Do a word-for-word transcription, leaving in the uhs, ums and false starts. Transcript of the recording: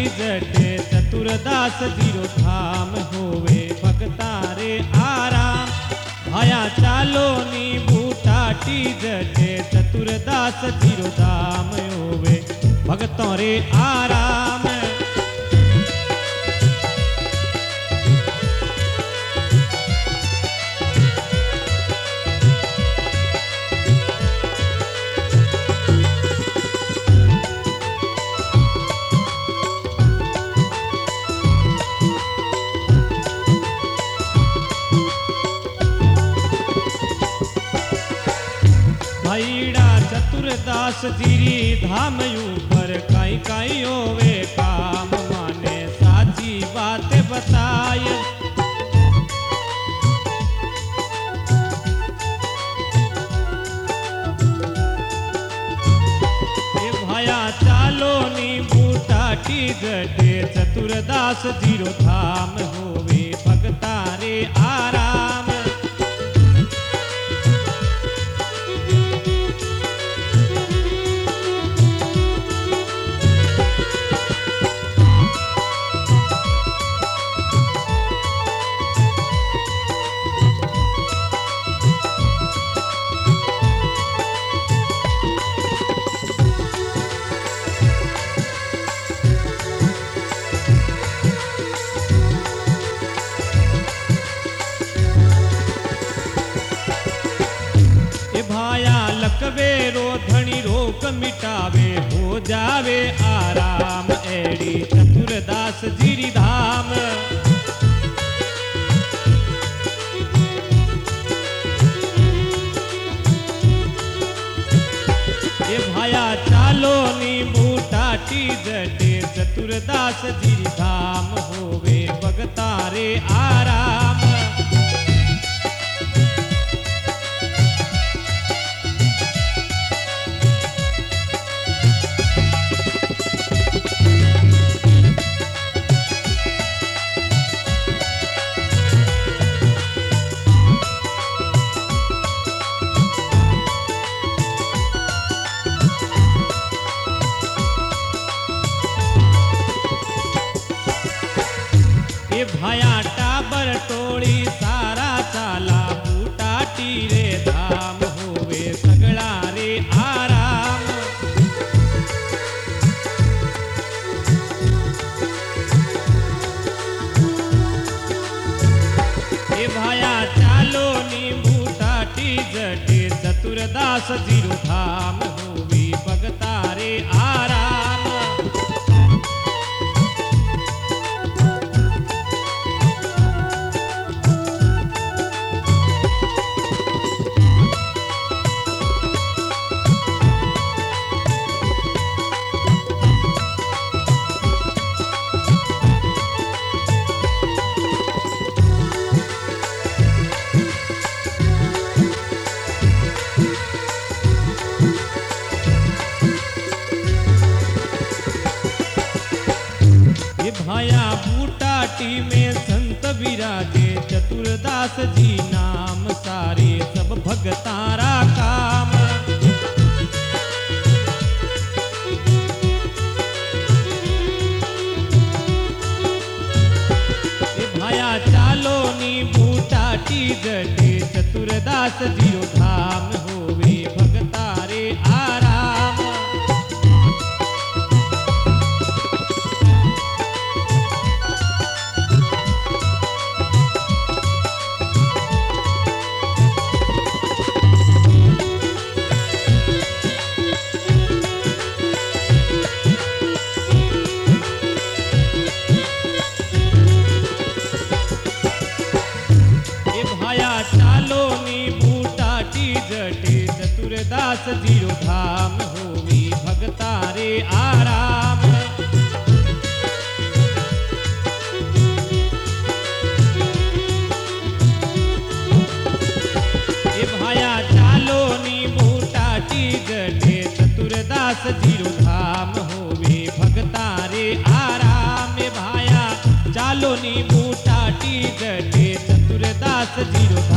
जटे Chaturdas zero धाम होवे भगतारे आराम। भाया चालो नी बूटाटी जटे चतुरदास जीरो धाम होवे भगतों रे आराम। भाईड़ा चतुरदास जीरी धाम ऊपर काई काई होवे काम माने साची बात बताए। ए भाया चालो नी बूटाटी जटे चतुरदास जीरो धाम होवे भगतारे आराम। लकवेरो धनी रोक मिटावे हो जावे आराम एड़ी चतुरदास जीरी धाम। ए भाया चालो नी बूटाटी जटे चतुरदास जीरी धाम होवे भगतारे आराम। भाया टाबर टोली सारा चाला बूटाटी रे धाम होवे सगड़ा रे आराम। ए भाया चालो नी बूटाटी जटे चतुरदास जीरो धाम होवे भगतारे आराम। भाया बूटाटी में संत विराजे चतुरदास जी नाम सारे सब भगतारा काम। ए भाया चालो नी बूटाटी जटे चतुरदास जीरो धाम होवे भगतारे आराम। चालो नी बूटाटी जटे चतुरदास जीरो धाम होवी भगतारे आराम। ए भाया चालो नी बूटाटी जटे चतुरदास जीरो धाम होवे भगतारे आराम। ए भाया चालो नी बूटाटी जटे चतुरदास जीरो